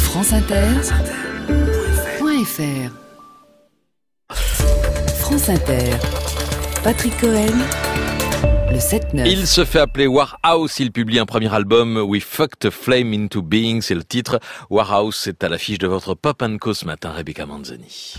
franceinter.fr. France Inter. Patrick Cohen. Le 7-9. Il se fait appeler Warhouse, il publie un premier album, We Fucked a Flame into Being, c'est le titre. Warhouse est à l'affiche de votre Pop & Co ce matin, Rebecca Manzoni.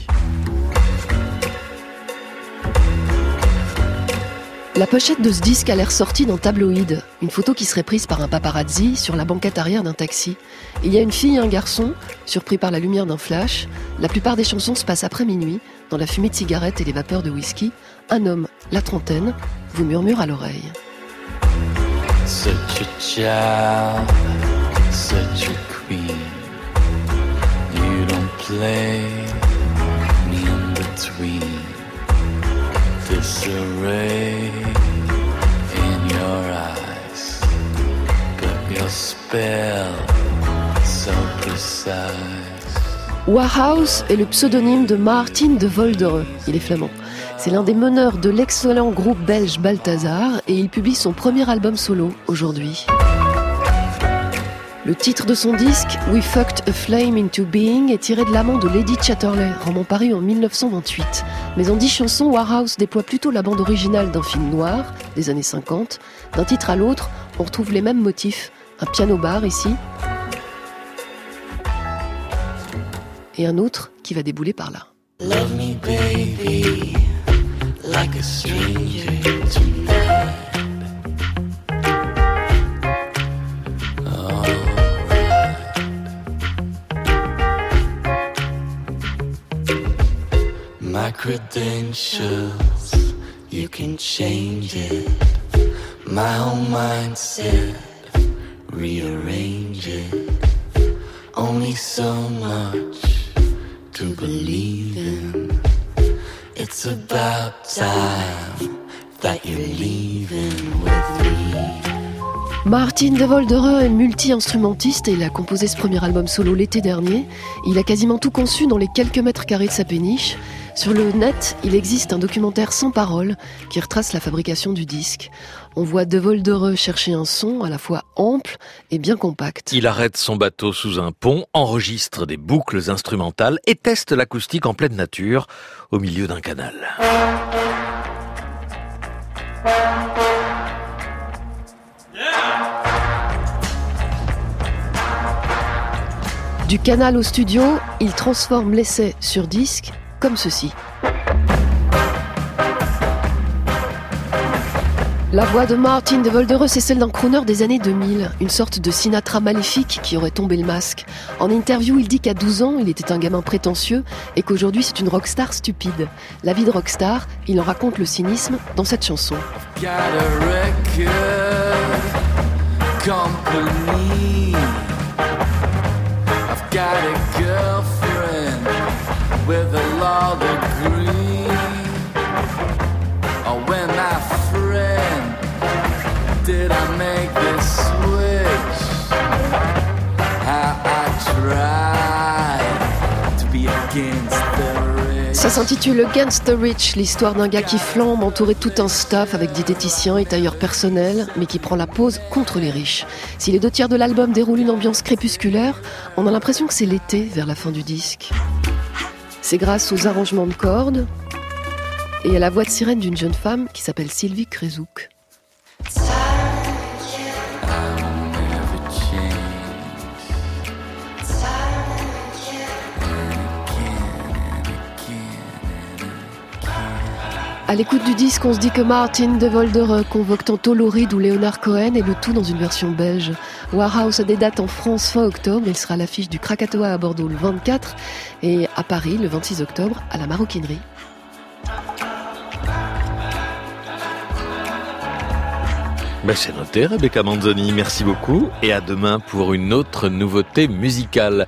La pochette de ce disque a l'air sortie dans Tabloïd, une photo qui serait prise par un paparazzi sur la banquette arrière d'un taxi. Il y a une fille et un garçon, surpris par la lumière d'un flash. La plupart des chansons se passent après minuit, dans la fumée de cigarettes et les vapeurs de whisky. Un homme, la trentaine, vous murmure à l'oreille. Such a child, such a queen. You don't play me in between. Disarray in your eyes, but your spell so precise. Warhouse est le pseudonyme de Martin de Voldereux. Il est flamand. C'est l'un des meneurs de l'excellent groupe belge Balthazar et il publie son premier album solo aujourd'hui. Le titre de son disque, We Fucked a Flame into Being, est tiré de l'amant de Lady Chatterley, roman paru en 1928. Mais en 10 chansons, Warhouse déploie plutôt la bande originale d'un film noir des années 50. D'un titre à l'autre, on retrouve les mêmes motifs. Un piano-bar ici, et un autre qui va débouler par là. Love me baby, like a stranger tonight. My credentials, you can change it. My whole mindset, rearrange it. Only so much to believe in. It's about time that you're leaving with me. Martin de Voldereux est multi-instrumentiste et il a composé ce premier album solo l'été dernier. Il a quasiment tout conçu dans les quelques mètres carrés de sa péniche. Sur le net, il existe un documentaire sans parole qui retrace la fabrication du disque. On voit de Voldereux chercher un son à la fois ample et bien compact. Il arrête son bateau sous un pont, enregistre des boucles instrumentales et teste l'acoustique en pleine nature, au milieu d'un canal. Du canal au studio, il transforme l'essai sur disque comme ceci. La voix de Martin de Voldereux, c'est celle d'un crooner des années 2000, une sorte de Sinatra maléfique qui aurait tombé le masque. En interview, il dit qu'à 12 ans, il était un gamin prétentieux et qu'aujourd'hui, c'est une rockstar stupide. La vie de rockstar, il en raconte le cynisme dans cette chanson. Got a girlfriend with a law degree. Oh, when my friend did I make this switch? How I tried to be against the rich. Ça s'intitule Against the Rich, l'histoire d'un gars qui flambe entouré de tout un staff avec diététiciens et tailleurs personnels, mais qui prend la pause contre les riches. Si les 2 tiers de l'album déroulent une ambiance crépusculaire, on a l'impression que c'est l'été vers la fin du disque. C'est grâce aux arrangements de cordes et à la voix de sirène d'une jeune femme qui s'appelle Sylvie Krezouk. À l'écoute du disque, on se dit que Martin de Voldereux convoque tantôt Lou Reed ou Leonard Cohen et le tout dans une version belge. Warhouse a des dates en France fin octobre, il sera à l'affiche du Krakatoa à Bordeaux le 24 et à Paris le 26 octobre à la Maroquinerie. C'est noté, Rebecca Manzoni, merci beaucoup et à demain pour une autre nouveauté musicale.